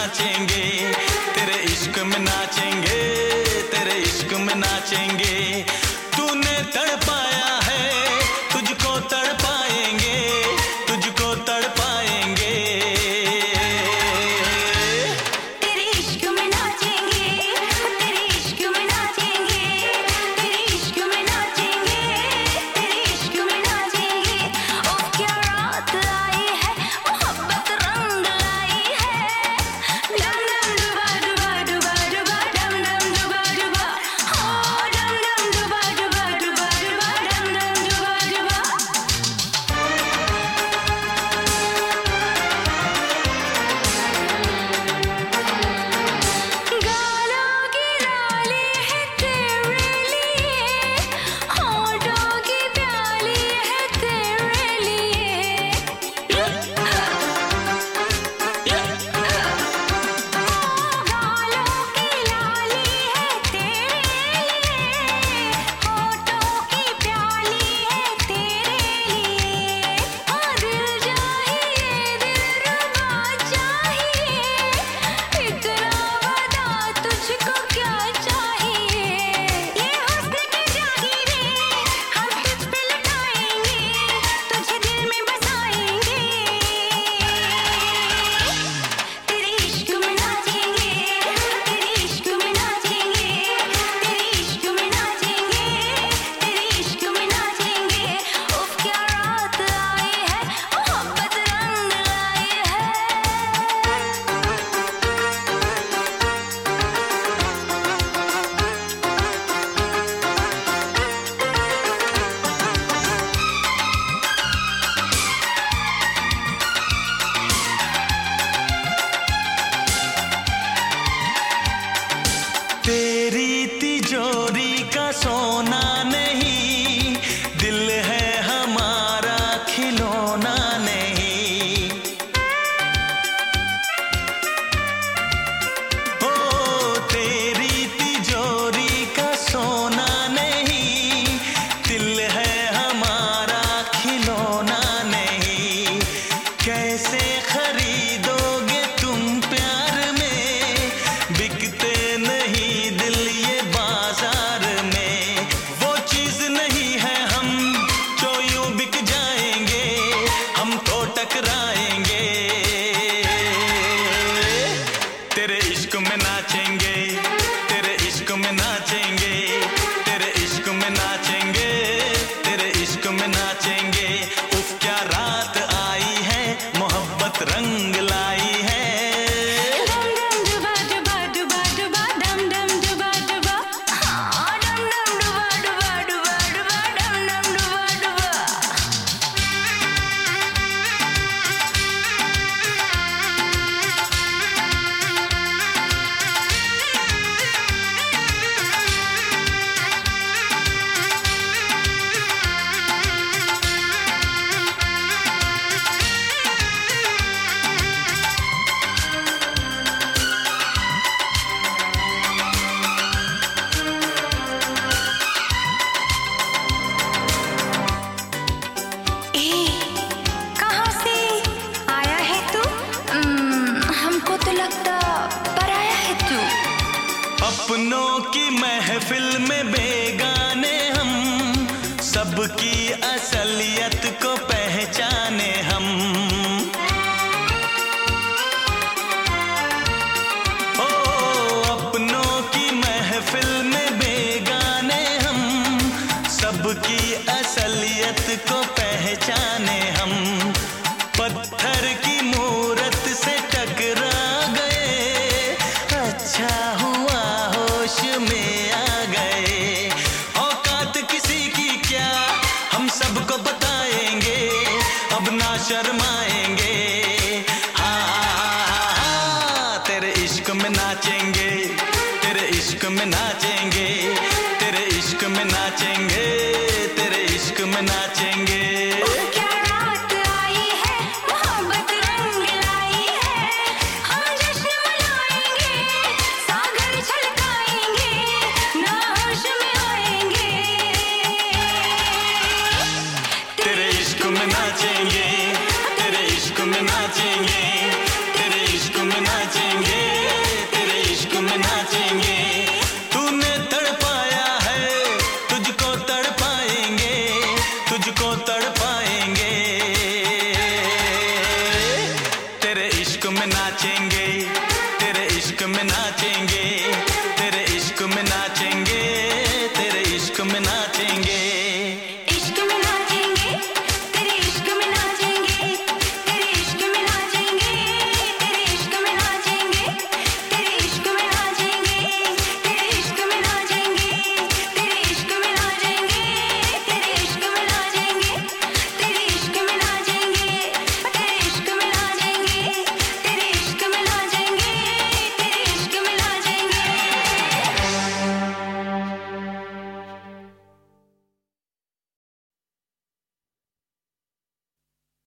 नाचेंगे, तेरे इश्क में नाचेंगे, तेरे इश्क में नाचेंगे। तूने तड़पाया है, तुझको तड़पाएंगे, तुझको तड़पाएंगे। तेरे इश्क में नाचेंगे, तेरे इश्क में नाचेंगे, तेरे इश्क में नाचेंगे, तेरे इश्क में नाचेंगे। ओ क्या रात आई है, मोहब्बत रंग लाई है। डम डम डुबा डुबा डुबा डुबा, डम डम डुबा डुबा, हो डम डम डुबा डुबा डुबा डुबा, डम डम डुबा डुबा। गालों की लाली है तेरे लिए, होठों की प्याली है तेरे लिए। गालों की लाली है तेरे लिए, होठों की प्याली है तेरे लिए। हाँ दिल चाहिए, दिलरुबा चाहिए, इतना बता तुझको क्या चाहिए। ये हुस्न की जागीरें हम तुझ पे लुटाएंगे, तुझे दिल में बसाएंगे। तेरे इश्क में नाचेंगे, तेरे इश्क में नाचेंगे, तेरे इश्क में नाचेंगे, तेरे इश्क में नाचेंगे। उफ क्या रात आई है, मोहब्बत रंग लाई है। तेरी तिजोरी का सोना नहीं, दिल है हमारा खिलौना नहीं। ओ तेरी तिजोरी का सोना नहीं, दिल है हमारा खिलौना नहीं। कैसे खरीदोगे तुम प्यार में, बिकते नहीं दिल ये बाजार में। वो चीज नहीं है हम जो यूं बिक जाएंगे, हम तो टकराएंगे। तेरे इश्क में नाचेंगे, तेरे इश्क में नाचेंगे, तेरे इश्क में नाचेंगे, तेरे इश्क में नाचेंगे। उफ क्या रात आई है, मोहब्बत रंग लाई है। डम डम डुबा डुबा डुबा डुबा, डम डम डुबा डुबा, हाँ डम डम डुबा डुबा डुबा डुबा, डम डम डुबा डुबा। ए, कहाँ से आया है तू? हमको तो लगता पराया है तू। अपनों की महफिल में बेगाने हम, सबकी असलियत को पहचाने हम। ओ अपनों की महफिल में बेगाने हम, सबकी असलियत को पहचाने हम। पत्थर की मूरत से टकरा गए, अच्छा हुआ होश में आ गए। औकात किसी की क्या, हम सबको बताएंगे, अब ना शर्माएंगे। हाँ तेरे इश्क में नाचेंगे, तेरे इश्क में नाचेंगे, तेरे इश्क में नाचेंगे, तेरे इश्क में नाचेंगे। क्या रात आई है, मोहब्बत रंग लाई है। हम जश्न मनाएंगे, सागर छलकाएंगे, ना होश में आएंगे। तेरे इश्क में नाचेंगे, तेरे इश्क में नाचेंगे, तेरे इश्क में नाचेंगे। में नाचेंगे, तेरे इश्क में नाचेंगे।